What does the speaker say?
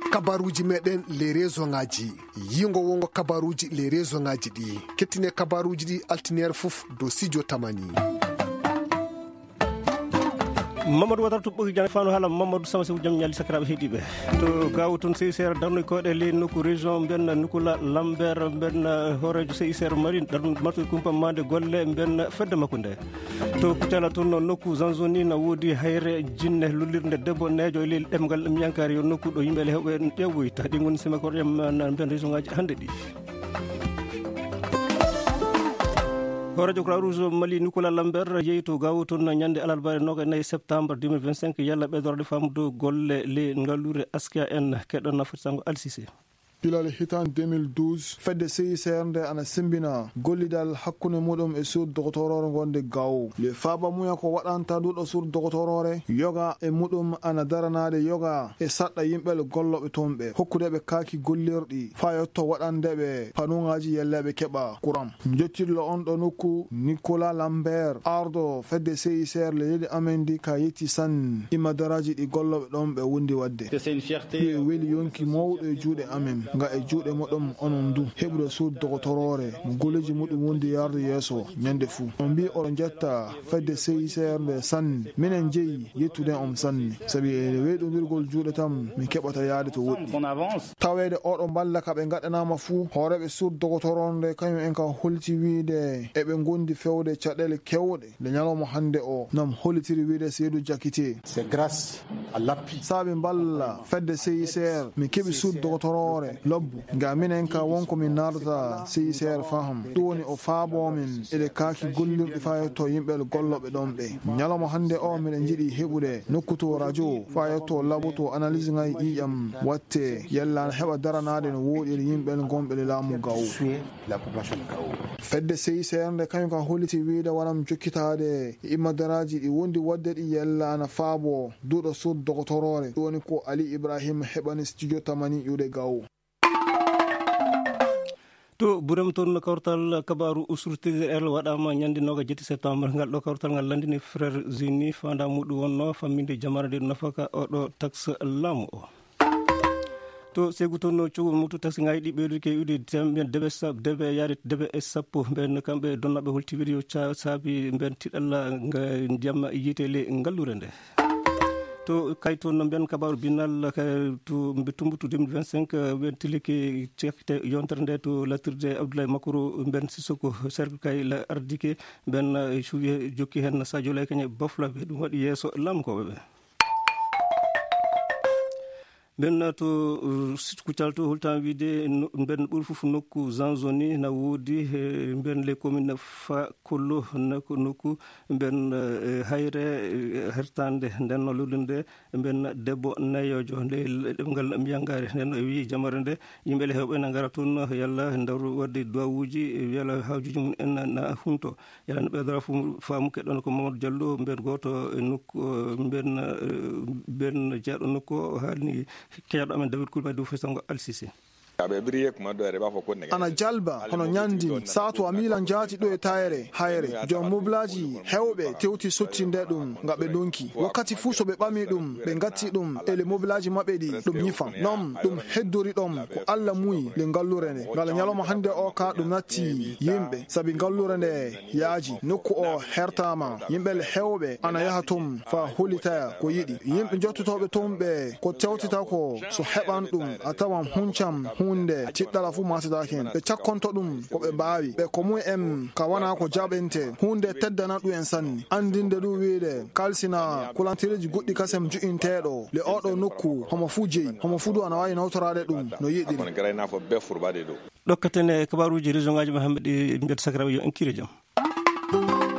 kabaruji meɗen les réseau ngaji yingo wongo kabaruji les réseau ngaji ɗi kettine kabaruji ɗi altiniére fof do studio tamani. Mamadou Wadar to ɓoki jane fano haala Mamadou Samsi jam ñalli sakiraɓe heeɗiɓe to gawu toon CICR darnoy koɗe le nokku région mben Nukula Lambert mben horejo CICR Marine darnu martoy kumpamade golle mben fedde makko nde to kutela toon nokku Zanzoni na woodi hayre jinne lullirde debbo neejo e ɗemgal ɗum yankari yo nokku ɗo yimɓe hewɓe ƴewwoyta ɗi goni simakor ƴam mben région ngaji hande ɗi. horejo Croix Rouge Mali Nukula Lambert yeeyi to gawu toon ñande alarba 29 septembre 2025 yalla ɓeydorde famde golle le ngallure Askia en keɗon nafirtango Alsisé. Pilale hitan 2012 fedde CICR nde ana simbina gollidal hakkunde muɗum e suud dogotorore gonde gaw le faaba muya ko waɗanta duɗo suud dogotorore yoga e muɗum ana daranade yoga e saɗɗa yimɓel golloɓe toon ɓe hokkudeɓe kaaki gollirɗi fa yotto waɗandeɓe panuŋaji yelleɓe keɓa courant jottirlo on ɗo nokku Nicolas Lambert ardo fedde CICR le leydi amen ndi ka yetti san imma daraji ɗi golloɓe ɗon ɓe wundi wadde ɗi e weeli yonki mawɗo e juuɗe amen nga e juuɗe moɗon onon du heɓude suud dogotorore mo golleji muɗum wondi yarde yeeso ñande fuu on mbi oɗon jetta fedde CICR nde sanne minen jeeyi yettuden on sanne saabi e weeɗodirgol juuɗe tam min keɓata yaade to woɗɗi tawede oɗo balla ka ɓe gaɗanama fuu hooreɓe suud dogotorore nde kañum en ka holti wiide eɓe gondi fewde caɗele kewɗe nde ñalawma hande o nam hollitiri wiide Seydou Diakité saabi balla fedde CICR min keɓi suud dogotorore lobbu nga minen ka wonko min nardata CICR faham ɗum woni o faabomin eɗe kaaki gollirɗi fayetto yimɓel golloɓe ɗon ɓe ñalawma hande o miɗen jiiɗi heɓude nokkuto radio fayetto laboto analyse ngay ƴiƴam watte yellana heɓa daranade no woɗiri yimɓel gonɓe laamu gaw fedde CICR nde kañum ka holliti wiide waɗam jokkitade immadaraji ɗi wondi wadde ɗi yellana faabo duuɗo suud dogotorore ɗum woni ko Ali Ibrahima heɓani studio tamani ƴuuɗe gaw. to ɓurem toon kawtal kabaru usrtidel waɗama ñande 27 septembre ngal ɗo kawtal ngal landini frères unis fanda muɗum wonno famminde jamarde nafaka oɗo taxe laamu o to segu toon no cugo mutu taxe ngayi ɗi ɓeydude ke ude debe yaade debe e sappo mben kamɓe donnaɓe holtiviri yo saabi mben tiɗalla jamma yiite le ngallure nde to kay toon no mbiyan kabaru binal to tumbutu 2025 ɓen tilike cekkite yontere nde to lattirde Abdoulaye Makoro mben Sissoko cercle kay la ardike mben cuwi jokki hen Sadio Lay kañe baflaɓe ɗum waɗi yeeso lamkoɓe ɓe ɓen to kucal to holtan wiide mben ɓuuri fof nokku Zanzoni na woodi mben les commune Fakollo nokku mben hayre hertande nden no lulde nde mben debbo nayojo nde ɗemgal mbiyangare nden o wi jamare nde yimɓele hewɓe na gara toon yalla dawru wadde duwawuji yalla hawjuji mum en na hunto yalla no ɓeydora faamu keɗon ko Mamadou Diallo mben goto nokku mben jeeɗo nokku o haalni keyaɗo amen David Kulba dow fesango Alsisé ana jalba hono ñandi saatu a milan jaati ɗo e tayre hayre jom moblaji hewɓe tewti sottinde ɗum nga ɓe donki wakkati fuu so ɓe ɓami ɗum ɓe gatti ɗum ele moblaji maɓɓe ɗi ɗum ñifan non ɗum heddori ɗom ko Allah muyi le ngallure nde ngala ñalawma hande o ka ɗum natti yimɓe saabi ngallure nde yaaji nokku o hertama yimɓel hewɓe ana yaha tum fa hollitaya ko yiɗi yimɓe jottotoɓe tum ɓe ko tewtita ko so heɓan ɗum a tawan huncam hunde tiɗɗala fu masidaki hen ɓe cakkonto ɗum ko ɓe mbawi ɓe ko mum en ka wana ko jaɓente hunde teddana ɗum en sanni andinde ɗum wiide kalsina kulantireji goɗɗi kasem ju'inteɗo le oɗo nokku homo fu jeeyi homo fu du ana wawi nawtorade ɗum no yiɗiri ɗokkatene kabaruji région ngaji ma hamɓe ɗi mbiyata sakiraɓe yo en kire jaam.